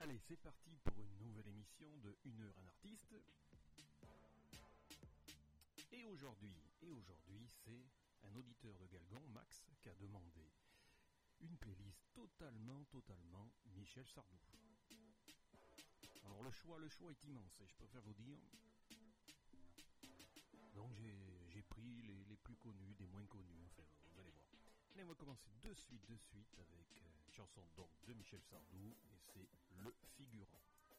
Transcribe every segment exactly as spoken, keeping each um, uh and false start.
Allez, c'est parti pour une nouvelle émission de Une heure un artiste. Et aujourd'hui, et aujourd'hui, c'est un auditeur de Galgon, Max, qui a demandé une playlist totalement, totalement Michel Sardou. Alors le choix, le choix est immense, et je préfère vous dire. Donc j'ai, j'ai pris les, les plus connus, des moins connus, enfin vous allez voir. Allez, on va commencer de suite, de suite avec une chanson donc de Michel Sardou, et c'est Le Figurant.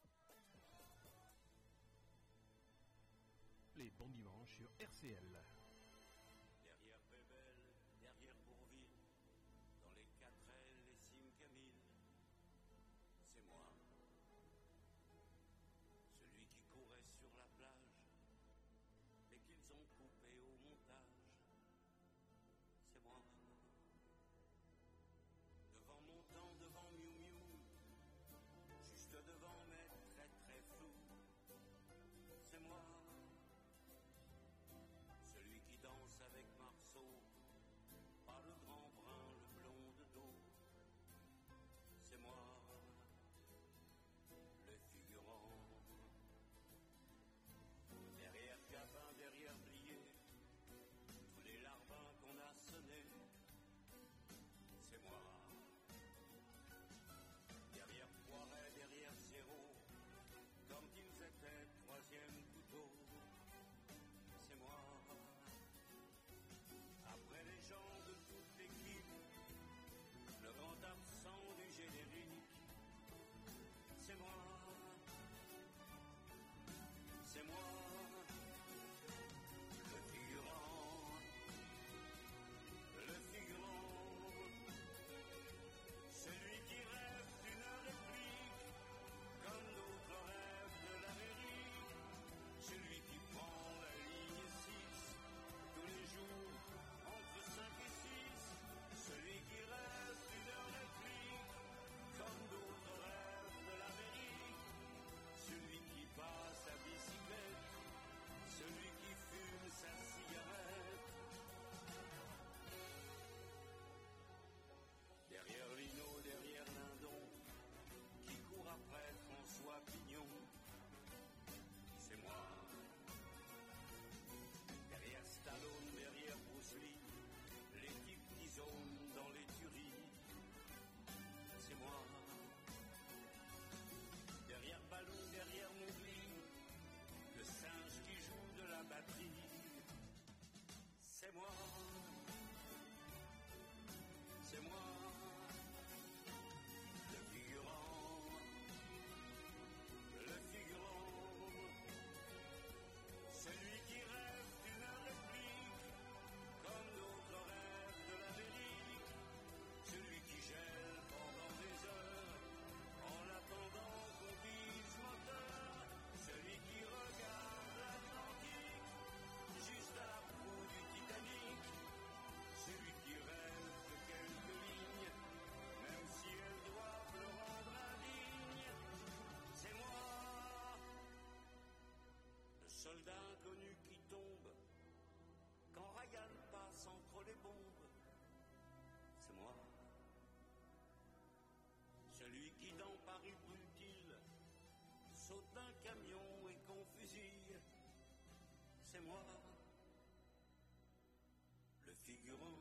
Les bons dimanches sur R C L. Derrière Bébel, derrière Bourville, dans les quatre ailes et Sim-Camille, c'est moi. Celui qui courait sur la plage, mais qu'ils ont coupé au montage, c'est moi. Devant mon temps, devant Miu Miu, juste devant mes très très flous, c'est moi. Celui qui danse avec Marceau, pas le grand brun, le blond de dos, c'est moi, le figurant. Derrière Gabin, derrière Blier, tous les larbins qu'on a sonnés, c'est moi. Derrière Poiret, derrière Zéro, comme qu'ils étaient troisième couteau, c'est moi. Après les gens de toute l'équipe, le grand absent du générique, c'est moi. C'est moi, le figurant, le figurant, celui qui rêve d'une réplique, comme d'autres rêvent de l'Amérique, celui qui prend la ligne six, tous les jours, entre cinq et six, celui qui rêve d'une réplique, comme d'autres rêvent de l'Amérique, celui qui passe à bicyclette, celui qui fume sa cigarette. Derrière Lino, derrière Lindon, qui court après François Pignon, c'est moi. Derrière Stallone, derrière Bruce Lee, les types qui zonent dans les tueries, c'est moi. Derrière Balou, derrière Mowgli, le singe qui joue de la batterie, c'est moi. C'est moi, le figurant, le figurant, celui qui rêve d'une réplique, comme d'autres rêvent de l'Amérique, celui qui gèle pendant des heures, en attendant qu'on dise moteur, celui qui regarde l'Atlantique, juste à la proue du Titanic, celui qui rêve de quelques lignes, même si elles doivent le rendre indigne, c'est moi, le soldat inconnu qui tombe, quand Ryan passe entre les bombes, c'est moi. Celui qui dans Paris brûle-t-il, saute d'un camion et qu'on fusille, c'est moi, le figurant.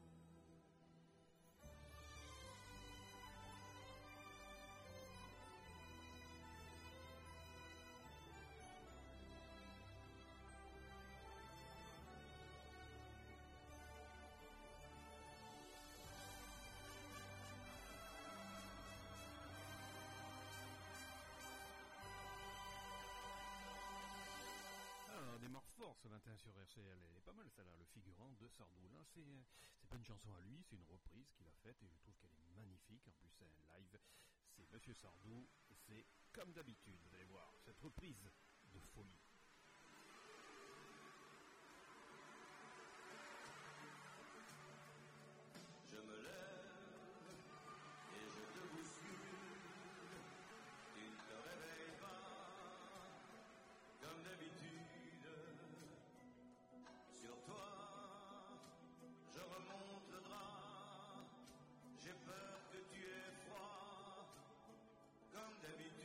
On démarre fort ce matin sur R C L, elle est pas mal celle-là, Le Figurant de Sardou. Là, c'est, c'est pas une chanson à lui, c'est une reprise qu'il a faite et je trouve qu'elle est magnifique. En plus, c'est un live, c'est Monsieur Sardou, c'est comme d'habitude, vous allez voir, cette reprise de folie. Je me lève et je te bouscule, tu ne te réveilles pas comme d'habitude. Sur toi, je remonte le drap, j'ai peur que tu aies froid comme d'habitude.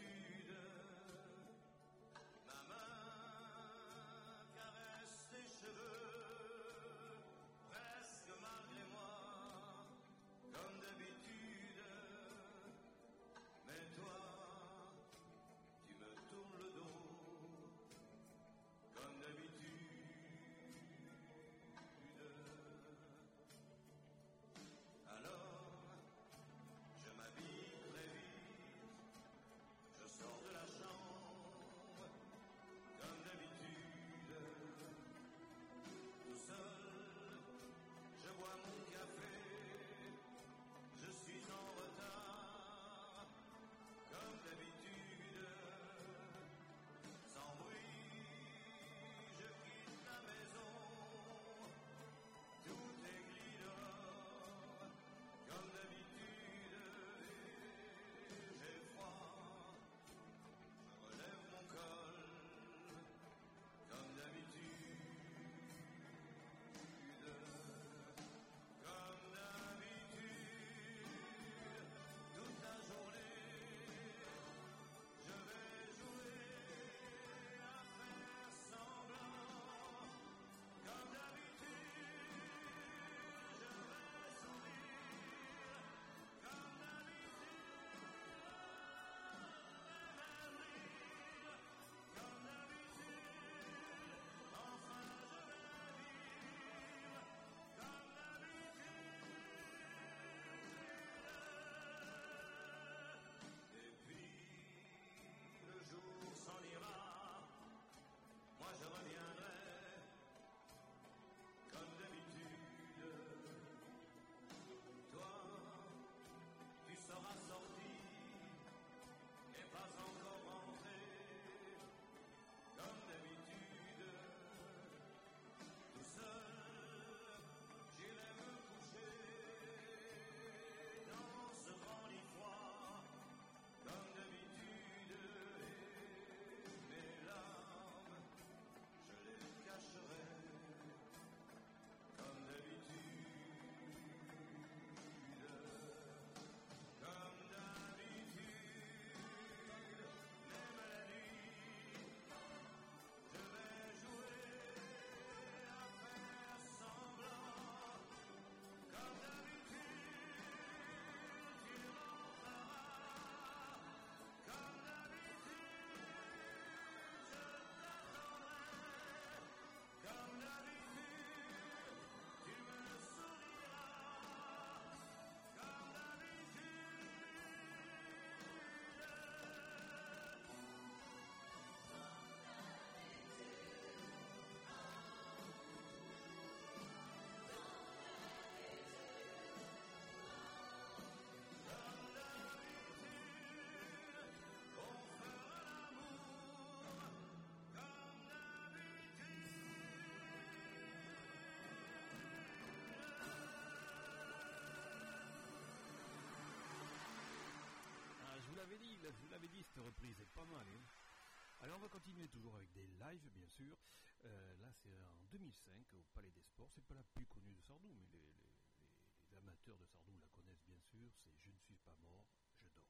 l'avais dit, je vous l'avais dit, cette reprise est pas mal. Hein. Alors on va continuer toujours avec des lives, bien sûr. Euh, là c'est en deux mille cinq au Palais des Sports. C'est pas la plus connue de Sardou, mais les, les, les, les amateurs de Sardou la connaissent bien sûr. C'est Je ne suis pas mort, je dors.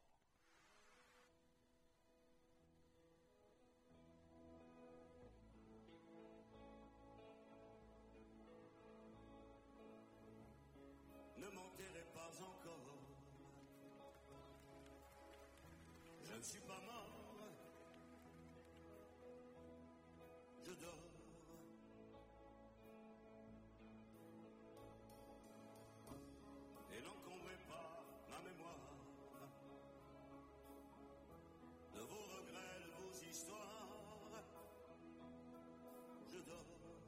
Ne m'enterrez pas encore. Je ne suis pas mort. Je dors. Et n'encombrez pas ma mémoire de vos regrets, de vos histoires. Je dors.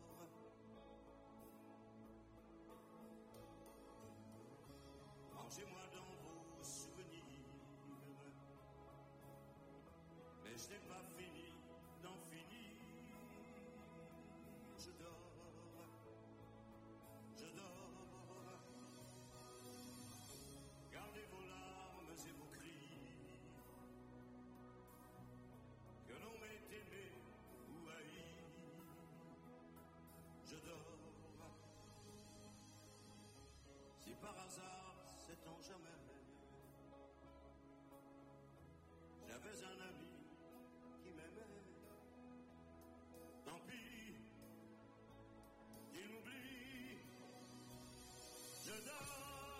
Mangez-moi dans vos souvenirs, mais je n'ai pas fini d'en finir. Je dors, je dors. Gardez vos larmes et vos cris, que l'on m'ait aimé ou haï. Je dors. Si par hasard, sait-on jamais, j'avais un ami qui m'aimait. Tant pis, il m'oublie. Je dors.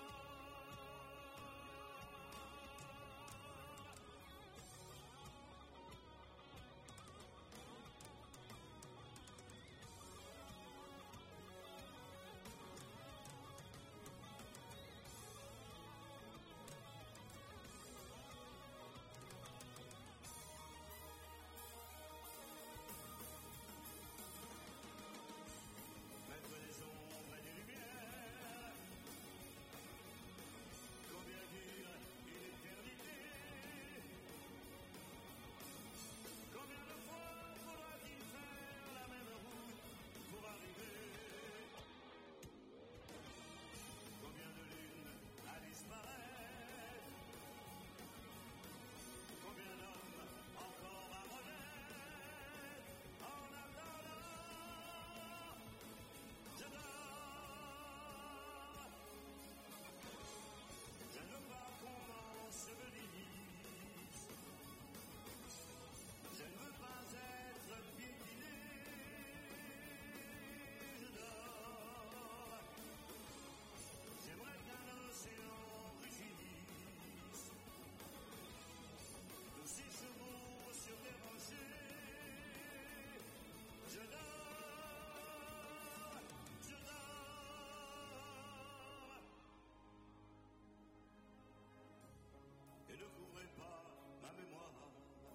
Et ne couvrez pas ma mémoire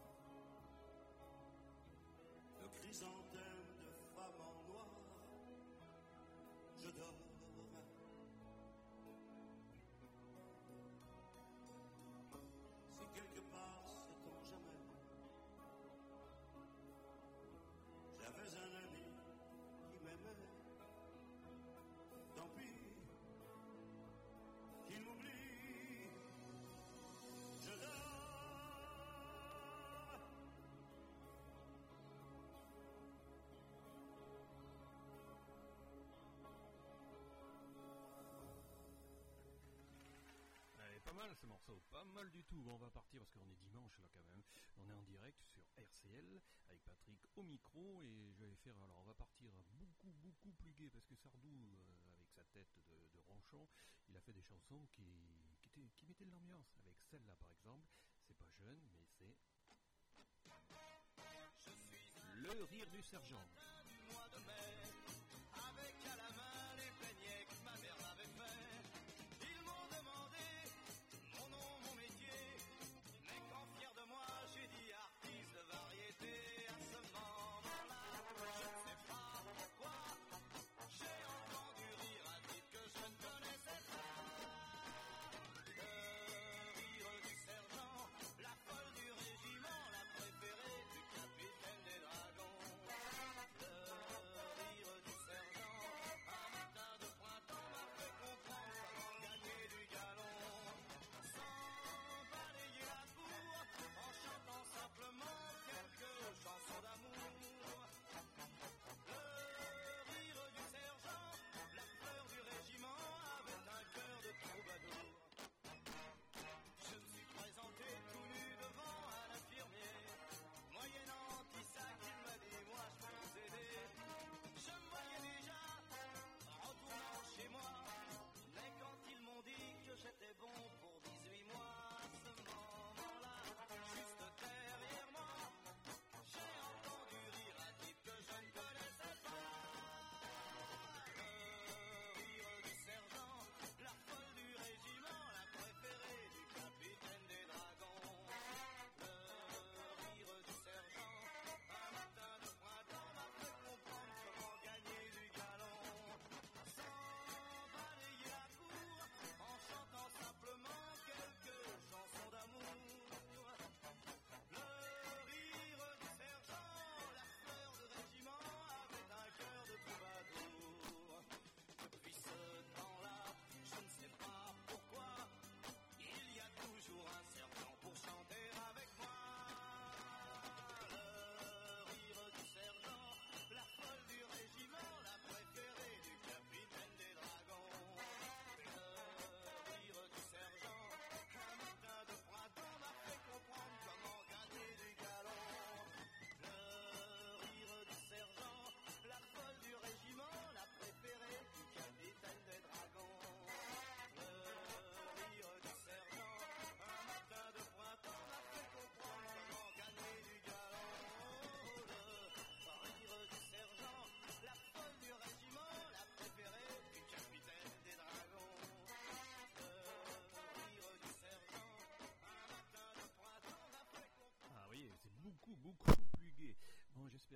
de chrysanthème de femme en noir. Je dors. Si quelque part, sait-on jamais, j'avais un ami qui m'aimait. Tant pis, qu'il m'oublie. Je dors. Allez, pas mal ce morceau, pas mal du tout. Bon, on va partir parce qu'on est dimanche là quand même. On est en direct sur R C L avec Patrick au micro et je vais faire. Alors, on va partir beaucoup, beaucoup plus gai parce que Sardou, euh, avec sa tête de, de ronchon, il a fait des chansons qui, qui, étaient, qui mettaient de l'ambiance. Avec celle-là par exemple, c'est pas jeune, mais c'est Le Rire du Sergent. Mois de mai, avec à la main les peignets que ma mère m'avait fait. Ils m'ont demandé mon nom, mon métier, mais quand fier de moi, j'ai dit artiste de variété. À ce moment-là, je ne sais pas pourquoi, j'ai entendu rire un type que je ne connaissais pas. Le rire du sergent, la folle du régiment, la préférée du capitaine des dragons.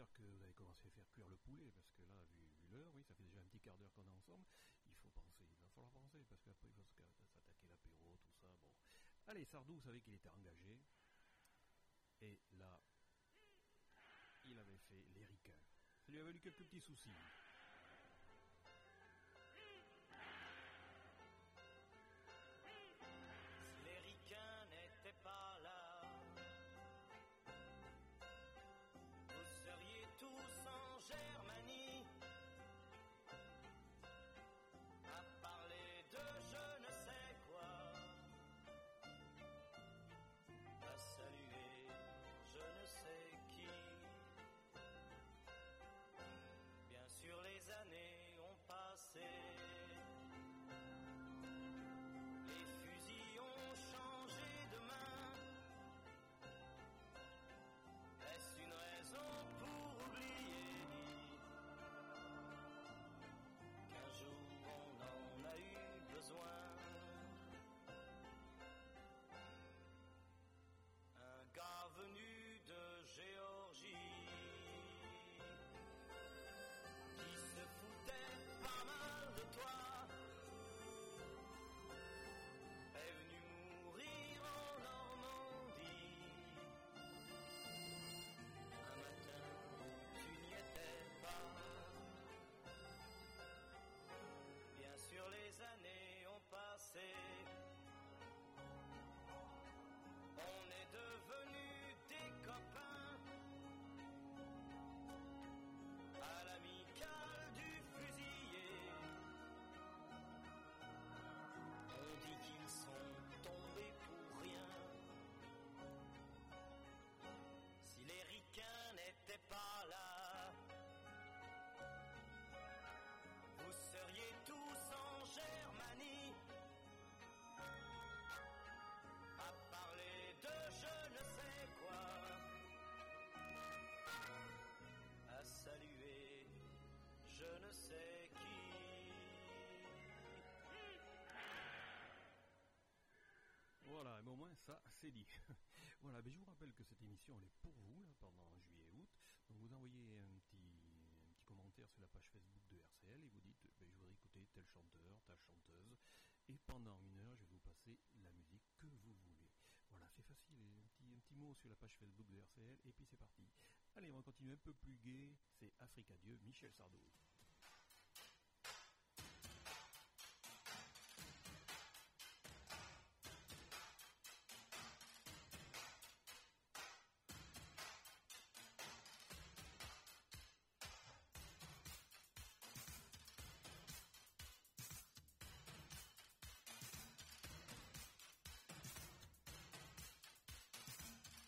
j'espère que vous avez commencé à faire cuire le poulet, parce que là, vu, vu l'heure, oui, ça fait déjà un petit quart d'heure qu'on est ensemble. Il faut penser, il va falloir penser, parce qu'après il faut s'attaquer l'apéro, tout ça, bon. Allez, Sardou, vous savez qu'il était engagé, et là, il avait fait les ricains. Ça lui avait eu quelques petits soucis. Si les ricains n'étaient pas là, vous seriez tous en Germanie à parler de je ne sais quoi, à saluer je ne sais qui. Bien sûr les années ont passé, les fusils ont changé de main. Est-ce une raison pour oublier qu'un jour on en a eu besoin? Un gars venu de Géorgie qui se foutait pas mal de toi est venu mourir en Normandie un matin où tu n'y étais pas. Bien sûr les années ont passé, on est devenus des copains à l'amicale du fusillé. On dit qu'ils sont tombés pour rien. Si les ricains n'étaient pas là, vous seriez tous en Germanie à parler de je ne sais quoi, à saluer je ne sais qui. Voilà, mais au moins ça, c'est dit. Voilà, mais je vous rappelle que cette émission, elle est pour vous, là, pendant juillet-août. Donc vous envoyez un petit, un petit commentaire sur la page Facebook de R C L et vous dites, ben, je voudrais écouter tel chanteur, telle chanteuse. Et pendant une heure, je vais vous passer la musique que vous voulez. Voilà, c'est facile, un petit, un petit mot sur la page Facebook de R C L, et puis c'est parti. Allez, on va continuer un peu plus gai, c'est Africa Dieu, Michel Sardou.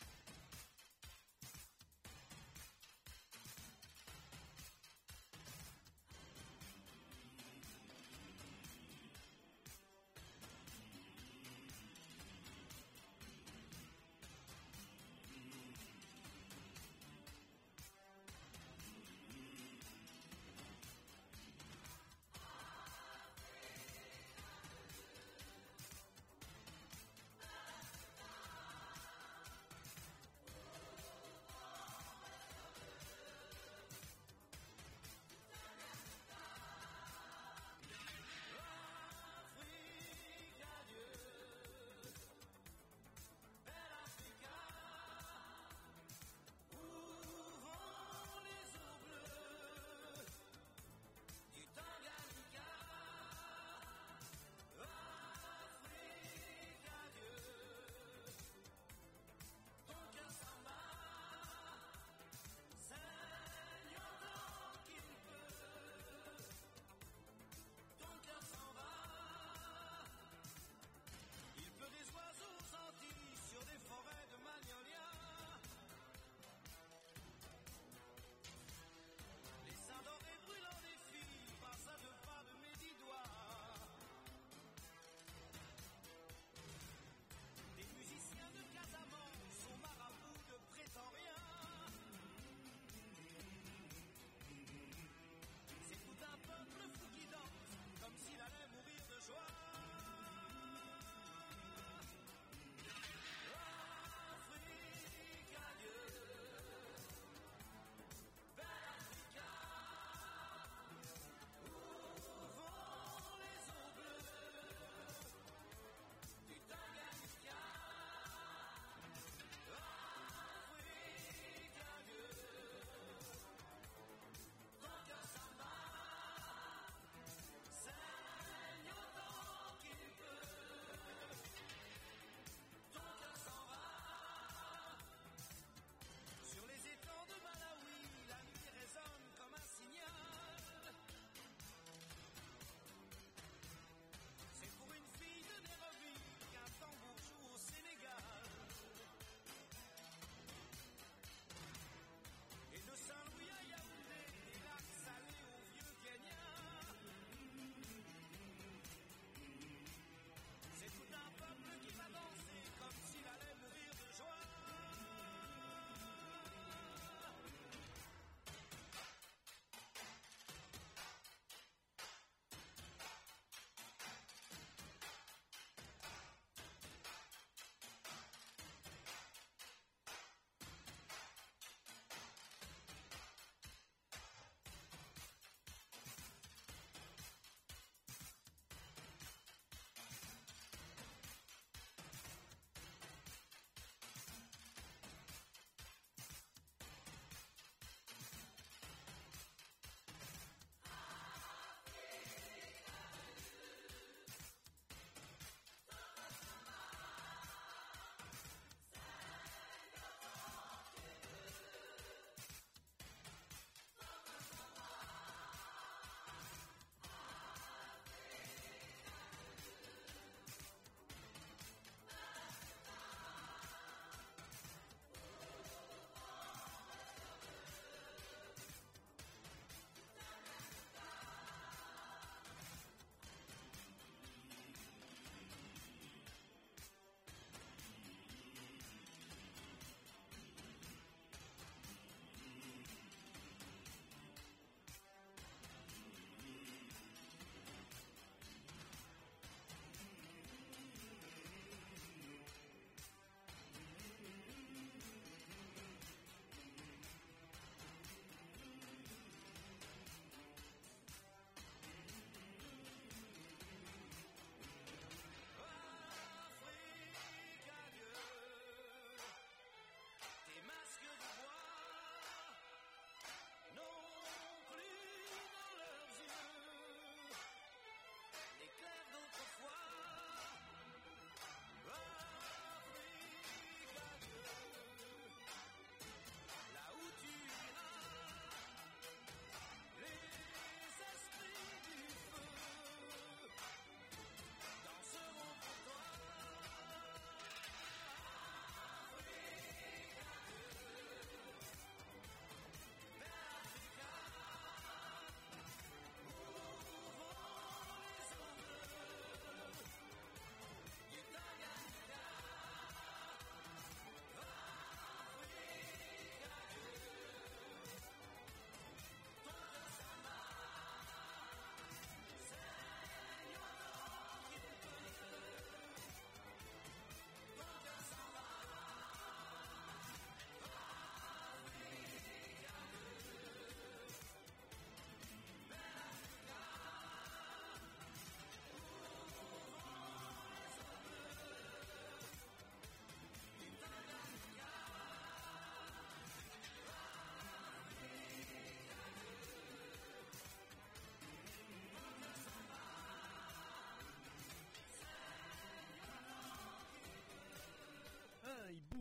Africa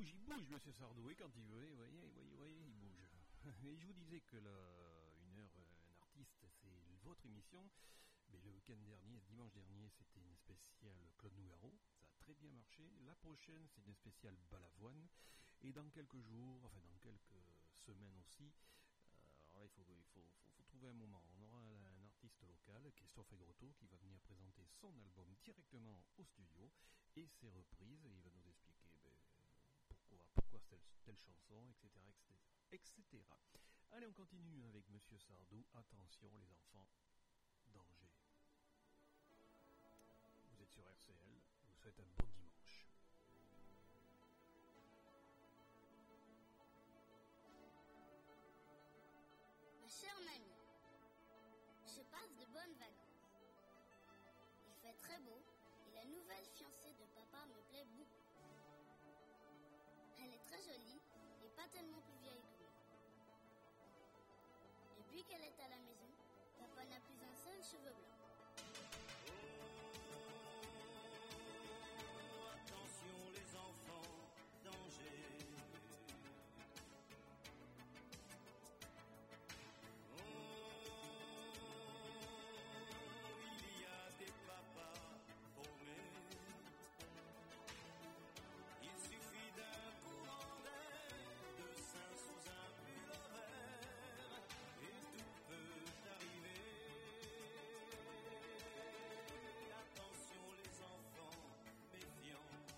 bouge, il bouge, monsieur Sardou, et quand il veut, vous voyez, voyez, voyez, il bouge. Et je vous disais que la, une heure, un artiste, c'est votre émission. Mais le week-end dernier, dimanche dernier, c'était une spéciale Claude Nougaro. Ça a très bien marché. La prochaine, c'est une spéciale Balavoine. Et dans quelques jours, enfin dans quelques semaines aussi, euh, alors là, il faut, il faut, faut, faut trouver un moment. On aura un, un artiste local, Christophe Aigretot, qui va venir présenter son album directement au studio et ses reprises. Et il va nous expliquer ben, pourquoi, pourquoi telle, telle chanson, et cetera, et cetera, et cetera. Allez, on continue avec monsieur Sardou. Attention les enfants, danger. Vous êtes sur R C L, je vous souhaite un bon dimanche. Ma chère mamie, je passe de bonnes vacances. Il fait très beau et la nouvelle fiancée de papa me plaît beaucoup. Elle est très jolie et pas tellement plus vieille que moi. Depuis qu'elle est à la maison, papa n'a plus un seul cheveu blanc. Attention les enfants, danger. Oh, il y a des papas paumés. Il suffit d'un courant d'air, de sein sous un pull vert, et tout peut arriver. Attention les enfants, méfiance.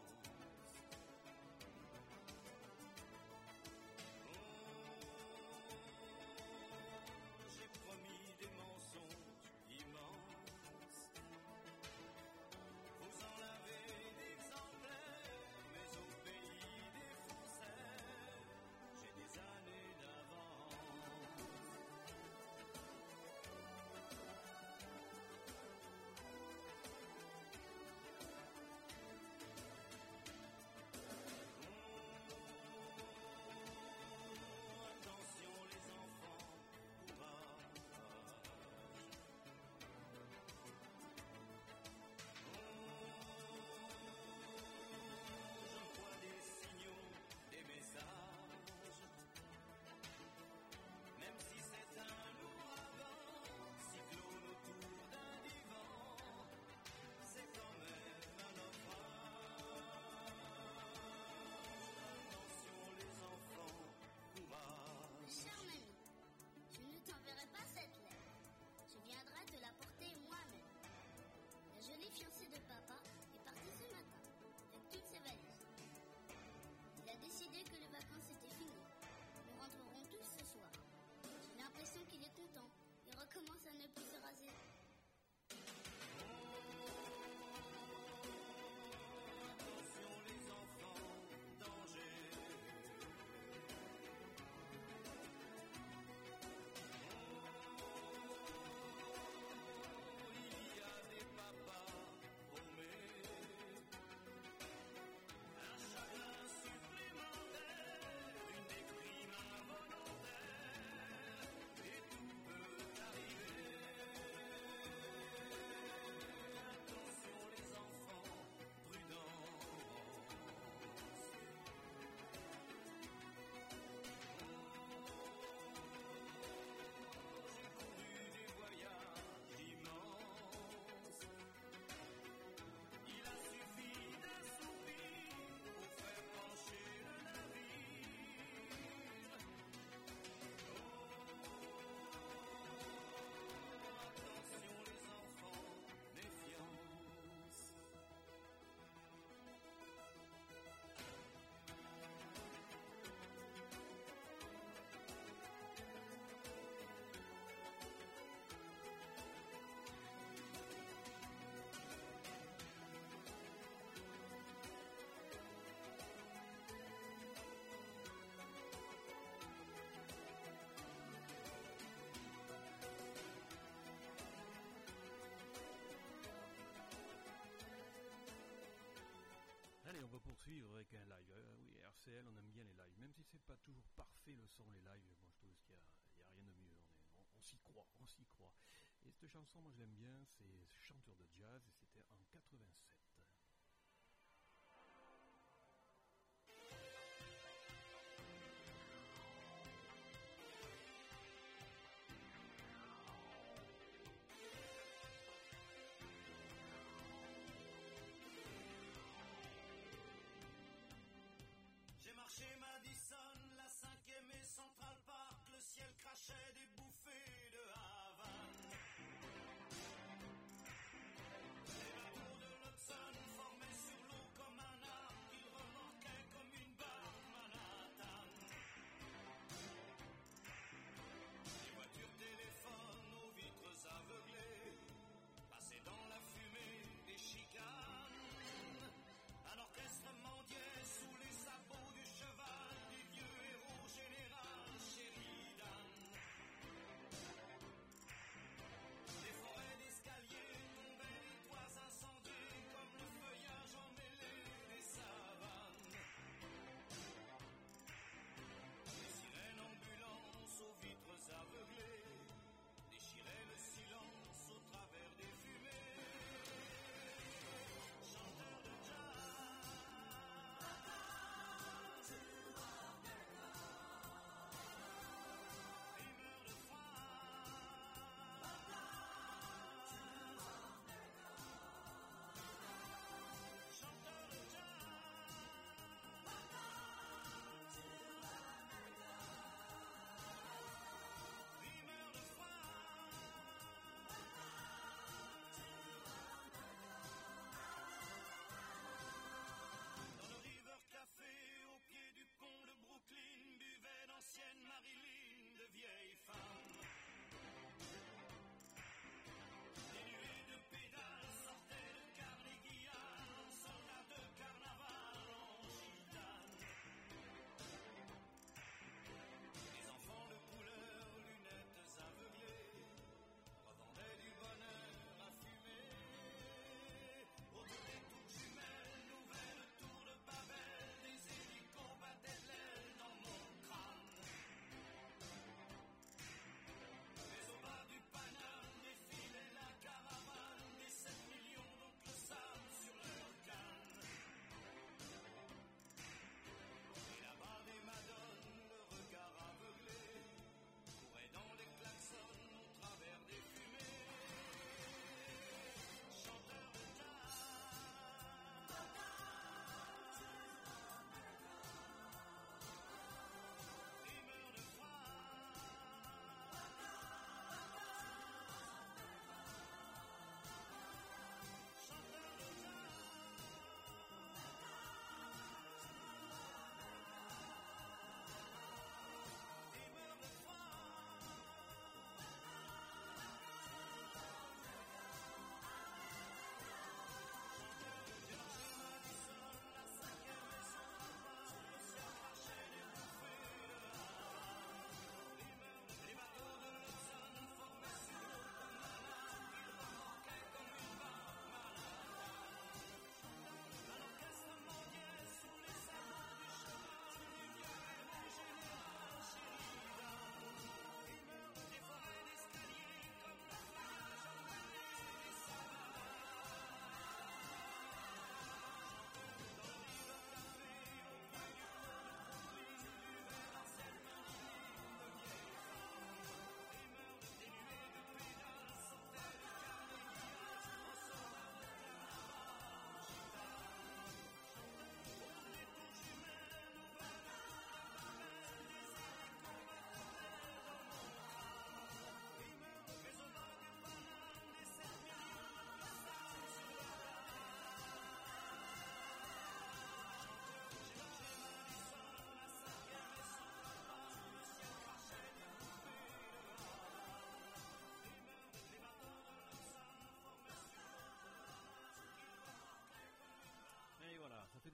Oh, j'ai promis des mensonges immenses. Vous en avez d'exemplaires, mais au pays des faussaires, j'ai des années d'avance. Attention les enfants, courage. J'envoie des signaux, des messages. Même si c'est un ouragan, cyclone autour d'un divan, c'est quand même un naufrage. Attention les enfants, courage. Ma chère mamie, je ne t'enverrai pas cette lettre. Je viendrai te la porter moi-même. La jolie fiancée de papa est partie ce matin, avec toutes ses valises. Il a décidé que les vacances étaient finies. Nous rentrerons tous ce soir. J'ai l'impression qu'il est content. Il recommence à ne plus se raser. Attention les enfants, danger. Oh, il y a des papas paumés. Un chagrin supplémentaire, une déprime involontaire, et tout peut arriver. Attention les enfants, prudence. J'ai couru des voyages immenses. Il a suffi d'un soupir pour faire pencher le navire. Oh, attention les enfants, méfiance. Allez, on va poursuivre avec un live. Euh, oui, R C L, on aime bien les lives. Même si c'est pas toujours parfait le son, les lives, moi je trouve qu'il n'y a, il y a rien de mieux. On, est- on- on s'y croit, on s'y croit. Et cette chanson, moi je l'aime bien, c'est Chanteur de jazz, et c'était en quatre-vingt-sept.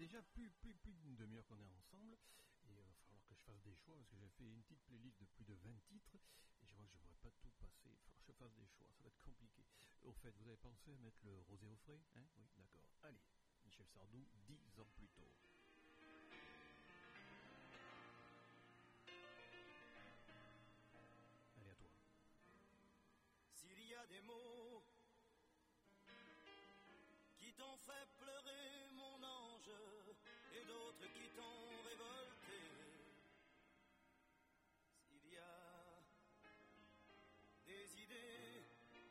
déjà plus, plus, plus d'une demi-heure qu'on est ensemble et il va falloir que je fasse des choix parce que j'ai fait une petite playlist de plus de vingt titres et je vois que je ne pourrais pas tout passer. Il va falloir que je fasse des choix, ça va être compliqué. Au fait, vous avez pensé à mettre le rosé au frais, hein? Oui, d'accord. Allez, Michel Sardou, dix ans plus tôt. Allez, à toi. S'il y a des mots qui t'ont fait pleurer, mon ange, et d'autres qui t'ont révolté, s'il y a des idées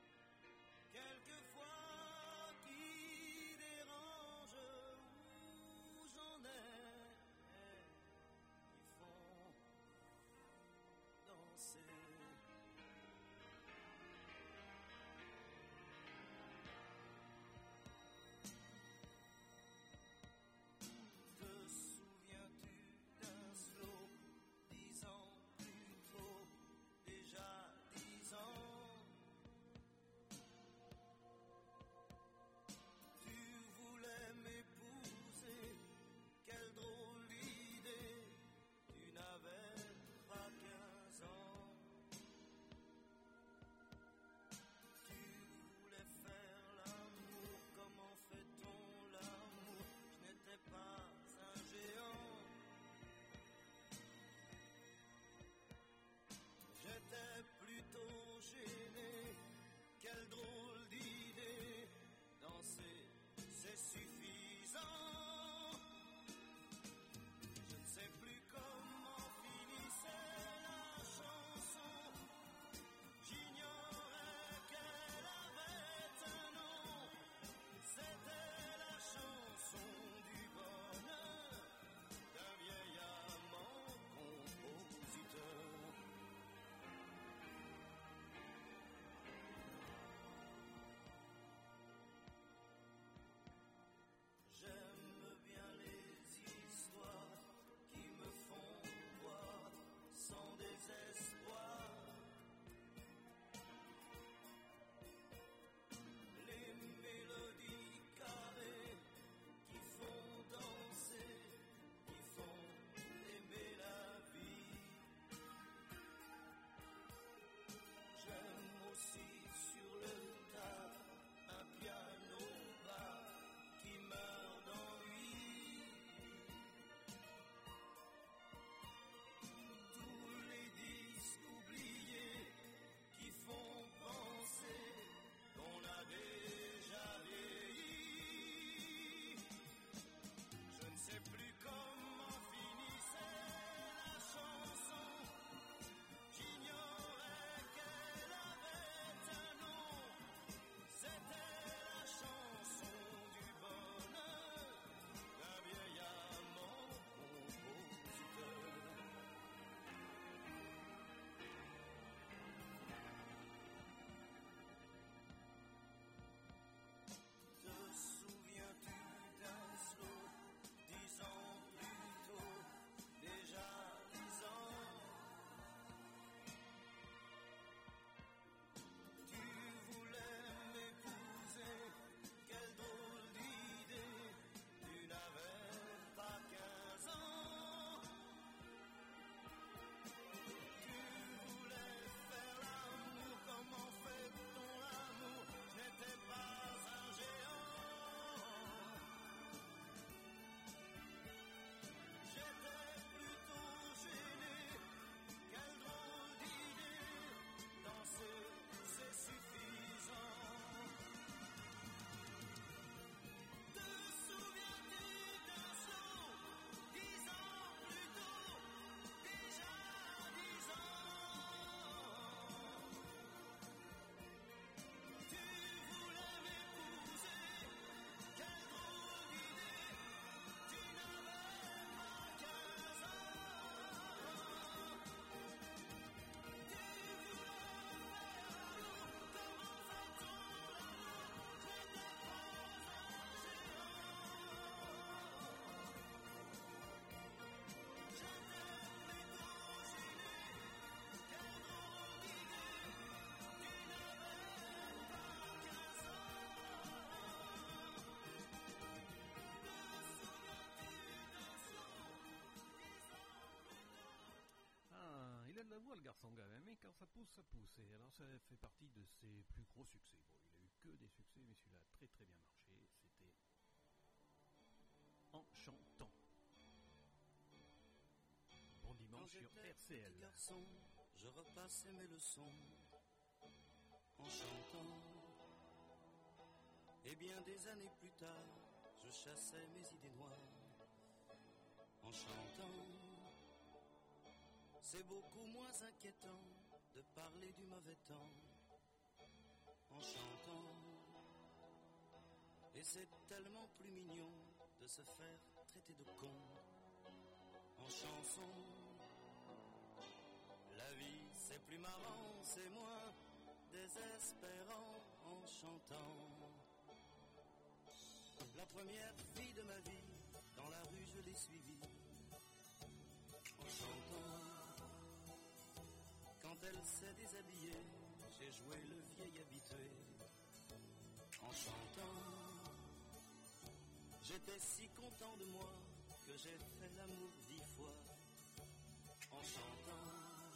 quelquefois qui dérangent, où j'en ai qui font danser. Te souviens-tu garçon quand même, mais quand ça pousse, ça pousse. Et alors ça fait partie de ses plus gros succès. Bon, il a eu que des succès, mais celui-là a très très bien marché. C'était En chantant. Bon dimanche sur R C L. Petit garçon, je repassais mes leçons en chantant. Et bien des années plus tard, je chassais mes idées noires en chantant. C'est beaucoup moins inquiétant de parler du mauvais temps en chantant. Et c'est tellement plus mignon de se faire traiter de con en chanson. La vie c'est plus marrant, c'est moins désespérant en chantant. La première fille de ma vie, dans la rue je l'ai suivie en chantant. Quand elle s'est déshabillée, j'ai joué le vieil habitué en chantant. J'étais si content de moi que j'ai fait l'amour dix fois en chantant.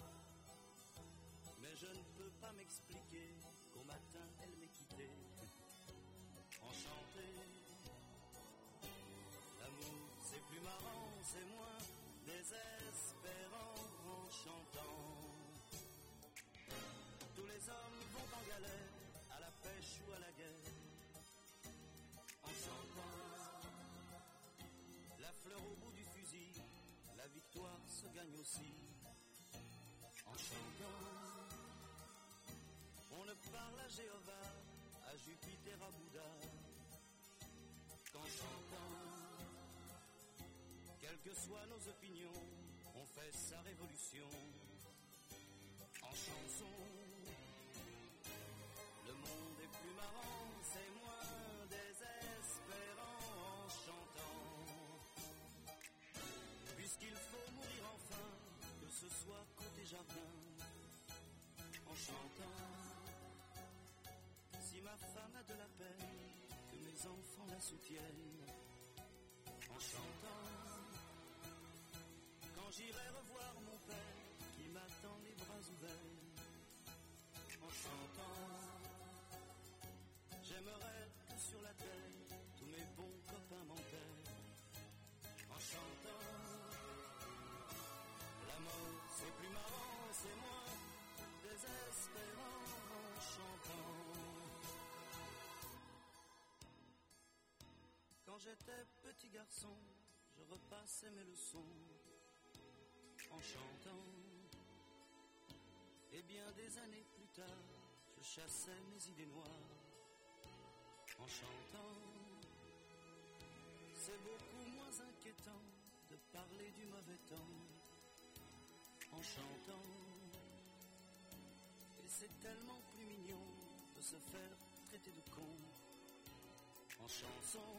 Mais je ne peux pas m'expliquer qu'au matin elle m'ait quitté en chanter. L'amour c'est plus marrant, c'est moins désespérant en chantant. Tous les hommes vont en galère, à la pêche ou à la guerre en chantant. La fleur au bout du fusil, la victoire se gagne aussi en chantant. On ne parle à Jéhovah, à Jupiter, à Bouddha qu'en chantant. Quelles que soient nos opinions, on fait sa révolution en chanson. Le monde est plus marrant, c'est moins désespérant en chantant. Puisqu'il faut mourir enfin, que ce soit côté jardin en chantant. Si ma femme a de la peine, que mes enfants la soutiennent en chantant. Quand j'irai revoir mon père qui m'attend les bras ouverts en chantant. J'aimerais que sur la terre tous mes bons copains m'enterrent en chantant. La mort c'est plus marrant, c'est moins désespérant en chantant. Quand j'étais petit garçon, je repassais mes leçons en chantant. Et bien des années plus tard, je chassais mes idées noires en chantant. C'est beaucoup moins inquiétant de parler du mauvais temps en chantant. Et c'est tellement plus mignon de se faire traiter de con en chanson.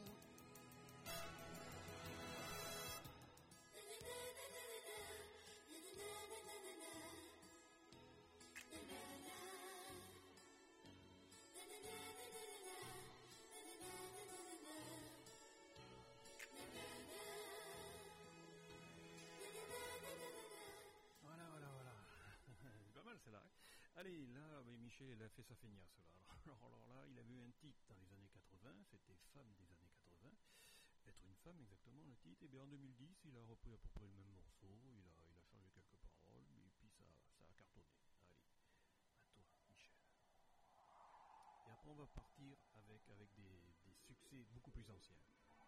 Voilà, voilà, voilà. C'est pas mal celle-là. Hein. Allez, là, oui, Michel, il a fait sa feignasse là. Alors, alors là, il a eu un titre dans les années quatre-vingts, c'était Femme des années quatre-vingts. Être une femme, exactement, le titre. Et bien en deux mille dix, il a repris à peu près le même morceau, il a, il a changé quelques paroles, et puis ça, ça a cartonné. Allez, à toi, Michel. Et après, on va partir avec, avec des, des succès beaucoup plus anciens.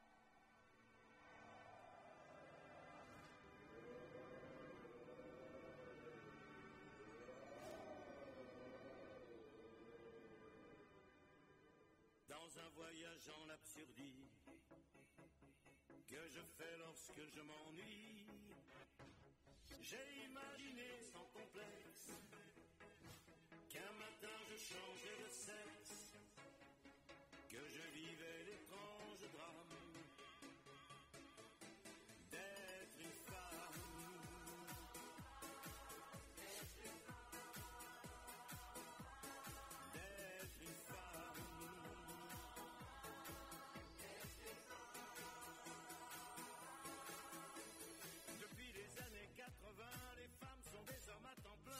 Dans un voyage en l'absurdie que je fais lorsque je m'ennuie, j'ai imaginé sans complexe qu'un matin je changeais de sexe, que je vivais l'étrange drame d'être une femme. D'être une femme. Depuis les années quatre-vingts, les femmes sont des hommes à temps plein.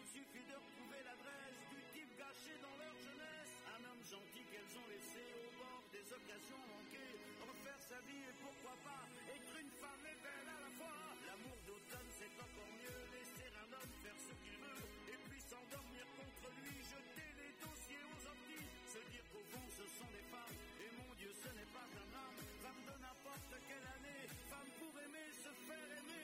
suffit de retrouver l'adresse du type gâché dans leur jeunesse. Un homme gentil qu'elles ont laissé au bord des occasions manquées. Refaire sa vie et pourquoi pas être une femme et belle à la fois. L'amour d'automne c'est encore mieux. Laisser un homme faire ce qu'il veut et puis s'endormir contre lui. Jeter les dossiers aux orties. Se dire qu'au fond ce sont des femmes. Et mon Dieu ce n'est pas un homme. Femme de n'importe quelle année. Femme pour aimer, se faire aimer.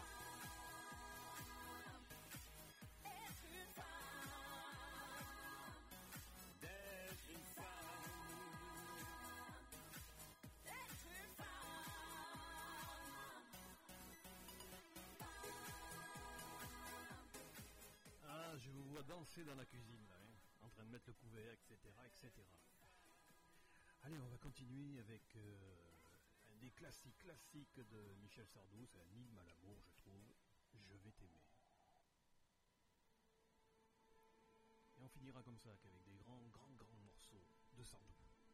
Ah, je vous vois danser dans la cuisine, là, hein, en train de mettre le couvert, et cetera, et cetera. Allez, on va continuer avec euh, un des classiques classiques de Michel Sardou, c'est un hymne à l'amour, je trouve. Je vais t'aimer. Et on finira comme ça, qu'avec des grands, grands, grands morceaux de Sardou.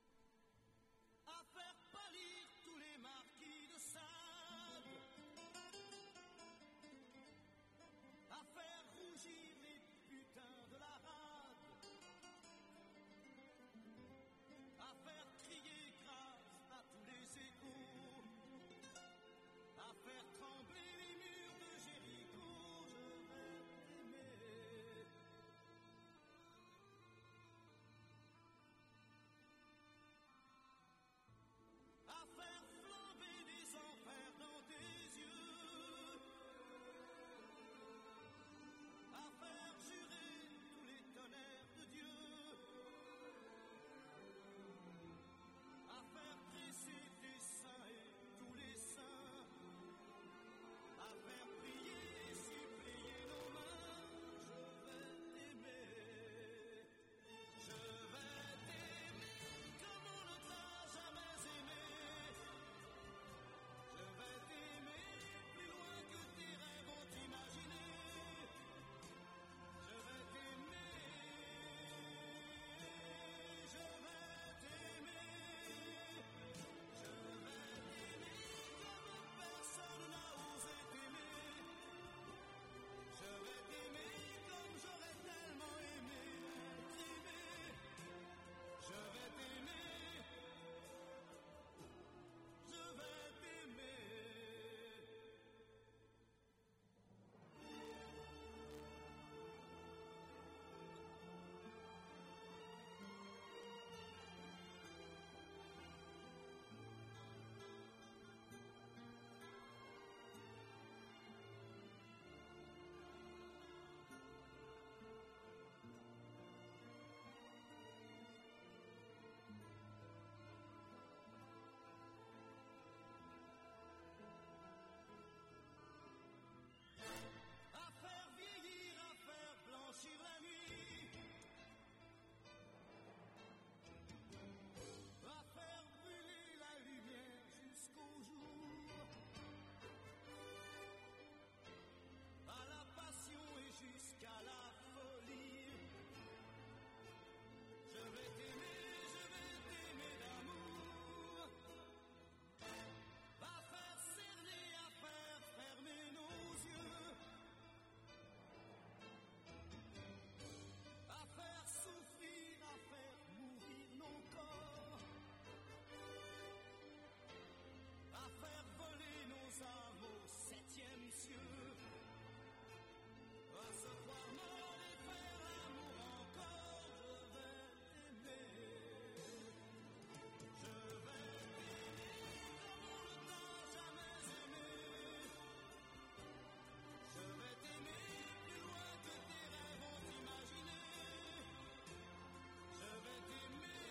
À faire pâlir tous les marquis de Sade, à faire rougir les putains de la rade, à faire crier grâce à tous les échos, à faire trembler les murs de Jéricho. Je vais t'aimer. À faire flamber des enfers dans tes yeux, à faire jurer tous les tonnerres de Dieu, à faire dresser tes seins et tous les saints, à faire prier et supplier nos mains. Je vais t'aimer, je vais t'aimer comme on ne t'a jamais aimé. Je vais t'aimer plus loin que tes rêves ont imaginé. Je vais t'aimer, je vais t'aimer, je vais t'aimer comme personne n'a osé t'aimer. Je vais t'aimer comme j'aurais tellement aimé être aimé. Je vais t'aimer, je vais t'aimer. À faire vieillir, à faire blanchir la nuit, à faire brûler la lumière jusqu'au jour, à la passion et jusqu'à la folie. Je vais t'aimer, je vais t'aimer d'amour, à faire cerner, à faire fermer nos yeux, à faire souffrir, à faire mourir nos corps, à faire voler nos âmes au septième cieux, à se croire mort et faire l'amour encore. Je vais t'aimer, je vais t'aimer comme on ne t'a jamais aimé. Je vais t'aimer plus loin que tes rêves ont imaginé. Je vais t'aimer,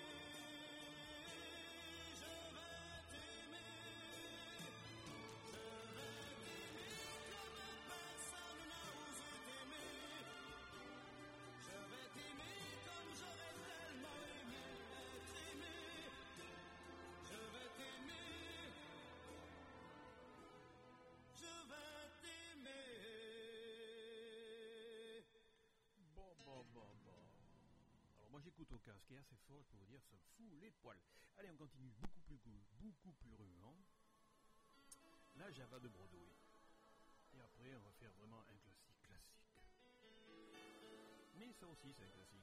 je vais t'aimer, je vais t'aimer comme personne n'a osé t'aimer. Je vais t'aimer comme j'aurais tellement aimé être aimé. Je vais t'aimer, je vais t'aimer. Bon, bon, bon, bon. Alors moi j'écoute au casque et assez fort, je peux vous dire, ça me fout les poils. Allez, on continue beaucoup plus cool, beaucoup plus remuant. La Java de Broadway. Et après, on va faire vraiment un classique classique. Mais ça aussi, c'est un classique.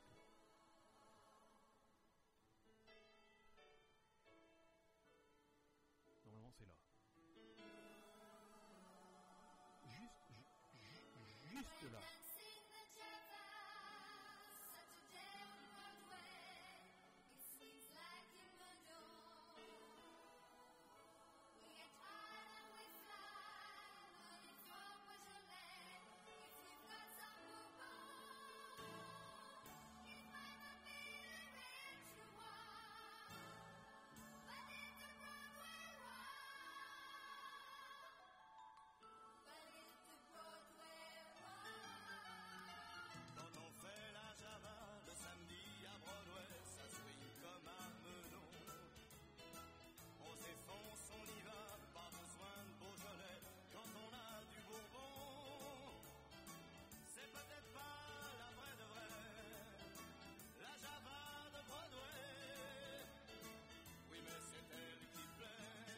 Normalement, c'est là. Juste, ju- ju- juste là. Quand on fait la Java le samedi à Broadway, ça swing comme un melon. On s'effonce, on y va, pas besoin de Beaujolais. Quand on a du Bourbon, c'est peut-être pas la vraie de vraie, la Java de Broadway. Oui, mais c'est elle qui plaît.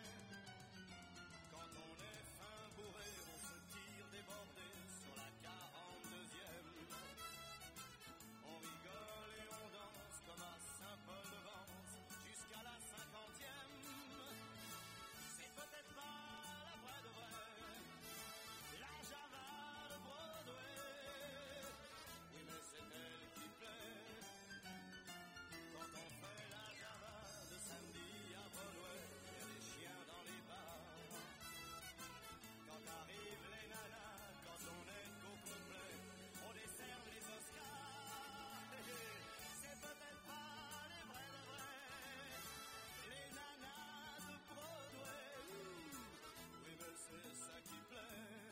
Quand on est fin bourré, on se tire débordé sur la quarante-deuxième. On rigole et on danse comme à Saint-Paul-de-Vence jusqu'à la cinquantième. C'est peut-être pas la vraie de vraie, la Java de Broadway. Oui, mais c'est elle qui plaît. Quand on fait la Java le samedi à Broadway, il y a des chiens dans les bars. Quand arrivent les nanas, quand on est au complet, on dessert les Oscars. C'est peut-être pas les vrais de vrais, les nanas de Broadway. Oui, mais c'est ça qui plaît.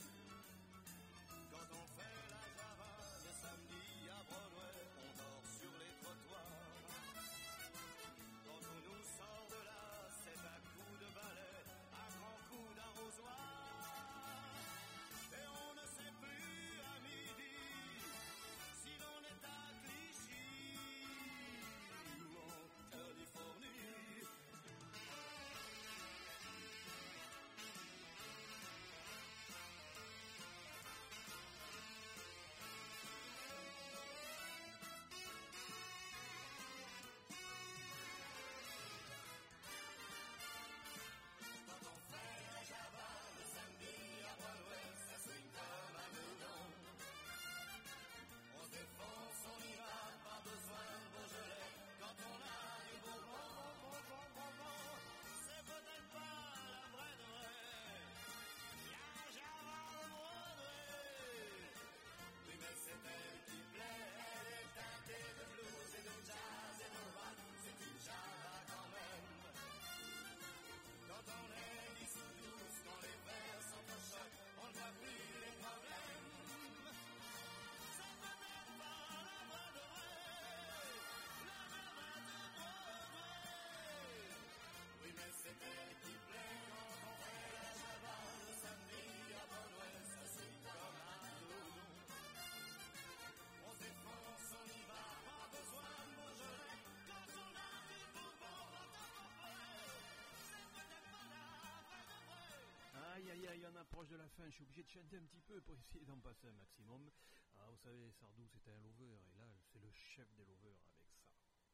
Quand on fait la Java le samedi à Broadway, on dort sur les trottoirs. Quand on nous sort de là, c'est un coup de balai, un grand coup d'arrosoir. Et on ne sait plus à midi si l'on est à Clichy ou en Californie. Quand on fait la Java le samedi à Broadway, ça swing comme un melon. On défonce, on y va, pas besoin de Beaujolais. Quand on a du Bourbon, bon, bon, bon, bon, c'est peut-être pas la vraie de vraie, la Java de Broadway. Oui, mais c'est elle qui plaît, elle est teintée de blues et de jazz et de rock. C'est une Java quand même. Quand on est d'ici tous, quand les vers s'entrechoquent, on ne voit plus les problèmes. C'est peut-être pas la vraie de vraie, la Java de Broadway. Oui, mais c'est elle qui plaît quand on fait la Java le samedi à Broadway, ça c'est comme un melon. On s'effonce, on y va, pas besoin de Beaujolais. Quand on a du Bourbon, c'est peut-être pas la vraie de vraie. Aïe aïe aïe, on approche de la fin, je suis obligé de chanter un petit peu pour essayer d'en passer un maximum. Ah, vous savez, Sardou c'était un lover, et là c'est le chef des lovers avec ça.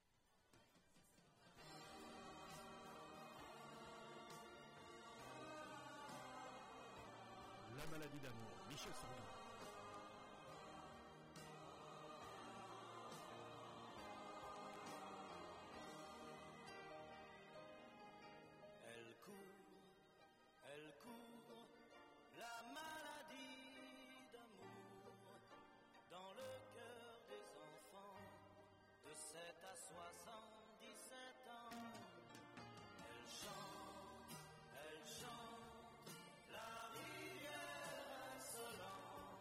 La maladie d'amour, Michel Sardou. Elle court, elle court, la maladie d'amour dans le cœur des enfants de sept à soixante-dix-sept ans. Elle chante, elle chante, la rivière insolente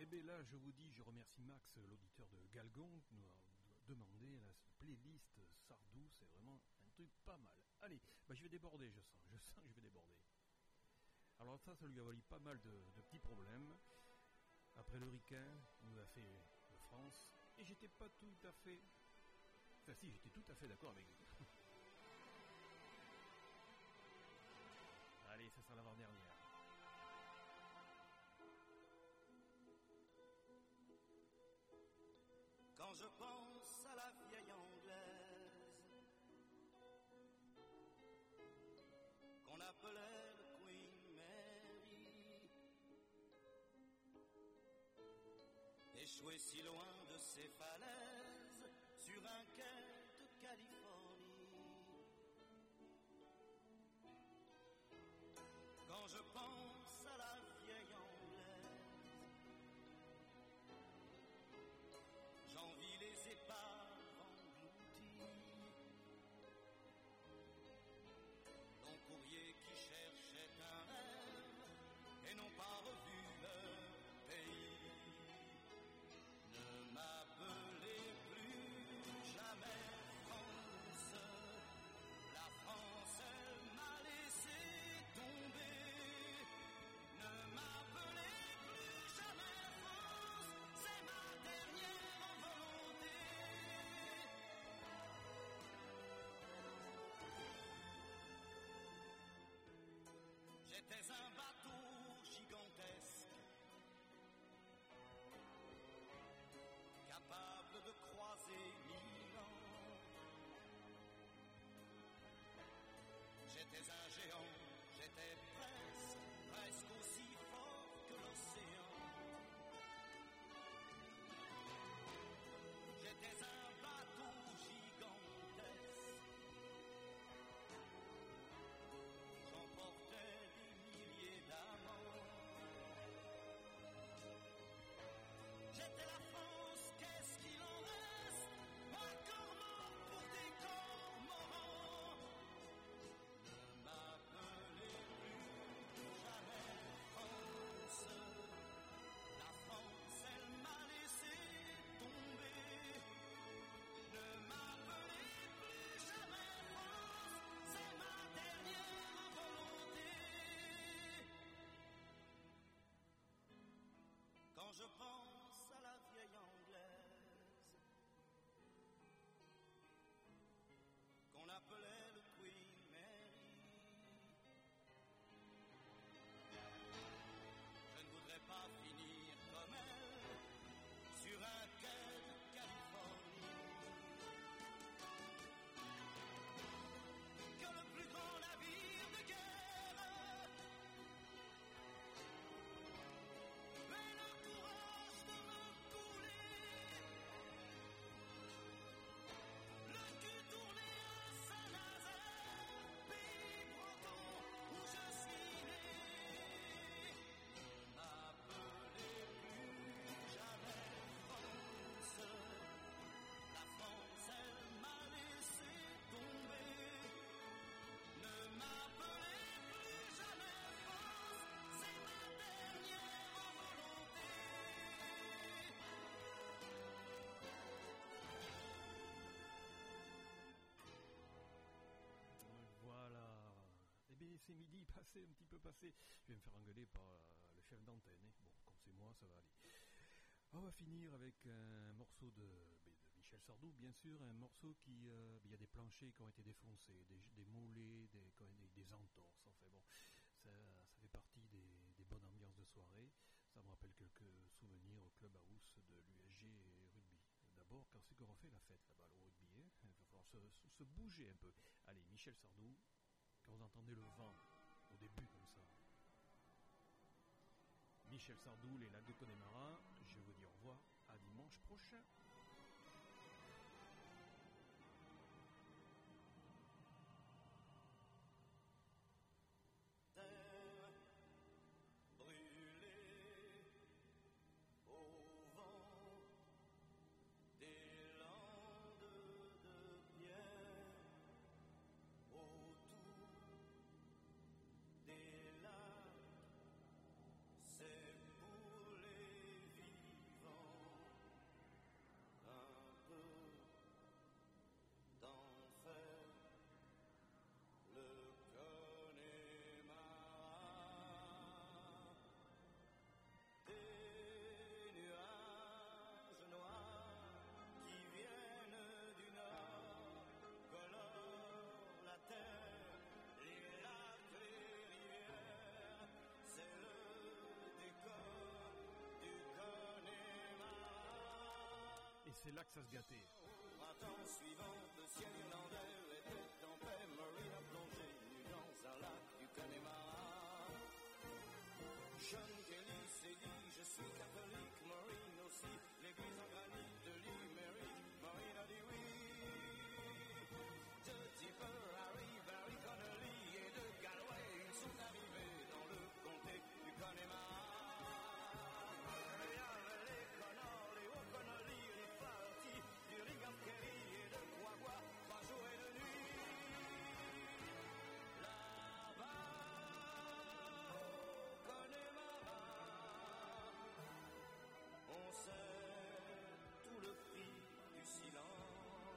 Eh bien là, je vous dis, je remercie Max, l'auditeur de Galgon, qui nous a demandé la playlist Sardou, c'est vraiment un truc pas mal. Allez, bah je vais déborder, je sens, je sens que je vais déborder. Alors ça, ça lui a valu pas mal de, de petits problèmes. Après le Ricain, il nous a fait de France, et j'étais pas tout à fait... Enfin si, j'étais tout à fait d'accord avec lui. Allez, ça sera l'avant-dernière. Quand je pense à la vieille anglaise qu'on appelait le Queen Mary, échouée si loin de ses falaises sur un quai de Californie. Quand je pense à la vieille anglaise, j'envie les épaves englouties, long courrier qui cherchait un rêve et n'ont pas revu leur pays. Ne m'appelez plus jamais France, la France elle m'a laissé tomber. Ne m'appelez plus jamais France, c'est ma dernière volonté. J'étais un bateau gigantesque, capable de croiser mille ans. J'étais un géant, j'étais presque, presque aussi fort que l'océan. J'étais un bateau gigantesque, j'emportais des milliers d'amants. J'étais la France, qu'est-ce qu'il en reste? Un corps mort pour des corps morts. Ne m'appelez plus jamais France, la France elle m'a laissé tomber. Ne m'appelez plus jamais France, c'est ma dernière volonté. Quand je pense à la vieille anglaise qu'on appelait le Queen Mary, je ne voudrais pas finir comme elle sur un quai de Californie. Que le plus grand navire de guerre ait le courage de me couler, le cul tourné à Saint-Nazaire, pays breton où je suis né. Ne m'appelez plus jamais France, la France elle m'a laissé tomber. Ne m'appelez plus jamais France, c'est ma dernière volonté. Voilà. Eh bien, c'est midi passé, un petit peu passé. Je vais me faire engueuler par euh, le chef d'antenne. Hein. Bon, comme c'est moi, ça va aller. On va finir avec un morceau de, de Michel Sardou, bien sûr, un morceau qui... euh, il y a des planchers qui ont été défoncés, des, des mollets, des, des, des entorses, enfin bon, ça, ça fait partie des, des bonnes ambiances de soirée. Ça me rappelle quelques souvenirs au Club House de l'U S G et rugby. D'abord, quand c'est qu'on refait la fête là-bas, le rugby, hein, il va falloir se, se, se bouger un peu. Allez, Michel Sardou, quand vous entendez le vent au début comme ça. Michel Sardou, les lacs de Connemara, je vous dis au revoir, à dimanche prochain. Terre brûlée au vent des landes de pierre, autour des lacs, c'est pour les c'est là que ça se gâtait. Au printemps suivant, le ciel irlandais était en paix. Maureen a plongé nue dans un lac du Connemara. John Kelly s'est dit, je suis catholique. Maureen aussi, l'église en granit de Limerick. Maureen a dit oui. De Tipper, Harry, Barry Connolly et de Galway, ils sont arrivés dans le comté du Connemara. Il y avait les Connors, les O'Connolly, les Farty, du Ringham Kerry et de Quagua, trois jours et deux nuits. Là-bas, au Connemara, on sait tout le prix du silence.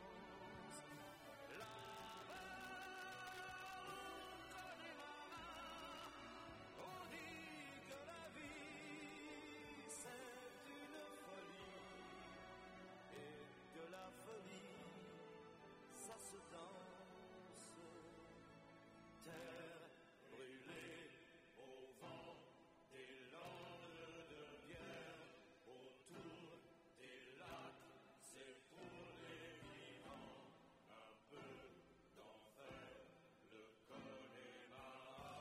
Là-bas, au Connemara, on dit que la vie c'est une folie et que la folie ça se danse. Terre brûlée au vent des landes de bière, autour des lacs, c'est pour les vivants, un peu d'enfer, le Connemara.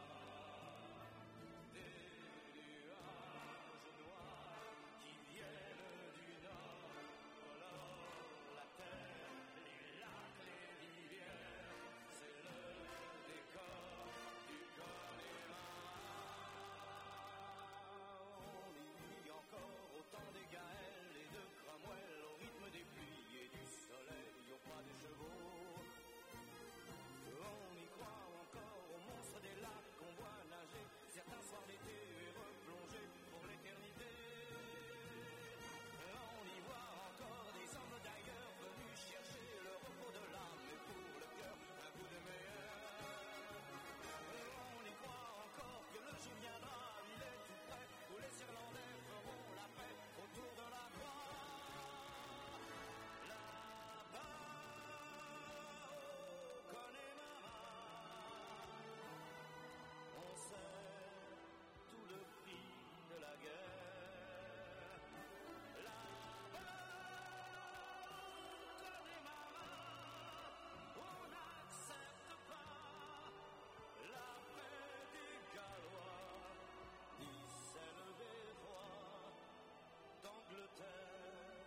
Des nuages noirs qui viennent du nord, colorent la terre, les lacs, les rivières, c'est le décor du Connemara. On y vit encore au temps des Gaëls et de Cromwell, au rythme des pluies et du soleil, au pas des chevaux. On y croit encore aux monstres des lacs qu'on voit nager certains soirs d'été et replonger pour l'éternité. On y voit encore des hommes d'ailleurs venus chercher le repos de l'âme et pour le cœur un coup de meilleur. On y croit encore que le jour viendra, il est tout près, où les Irlandais feront la paix autour de la croix. Là-bas, au Connemara, on sait tout le prix de la guerre. Là-bas, au Connemara, on n'accepte pas la paix des Gallois, ni celle des rois d'Angleterre.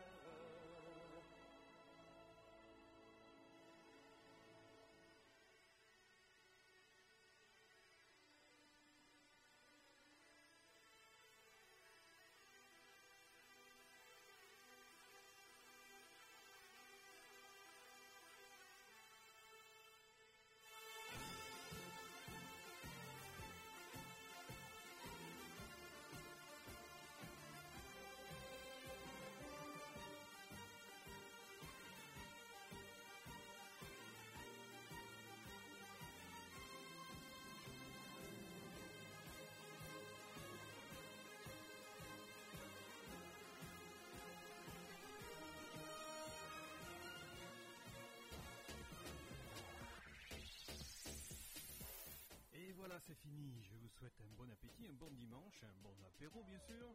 Et voilà, c'est fini. Je vous souhaite un bon appétit, un bon dimanche, un bon apéro, bien sûr.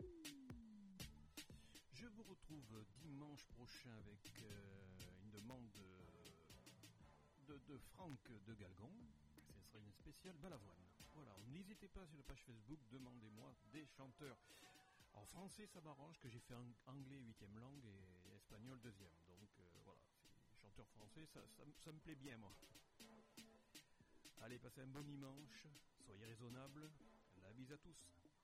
Je vous retrouve dimanche prochain avec euh, une demande de, de, de Franck de Galgon. Ce sera une spéciale balavoine. Voilà, n'hésitez pas sur la page Facebook, demandez-moi des chanteurs. En français, ça m'arrange que j'ai fait ang- anglais huitième langue et espagnol deuxième. Donc euh, voilà, chanteur français, ça, ça, ça me plaît bien, moi. Allez, passez un bon dimanche, soyez raisonnables, la bise à tous.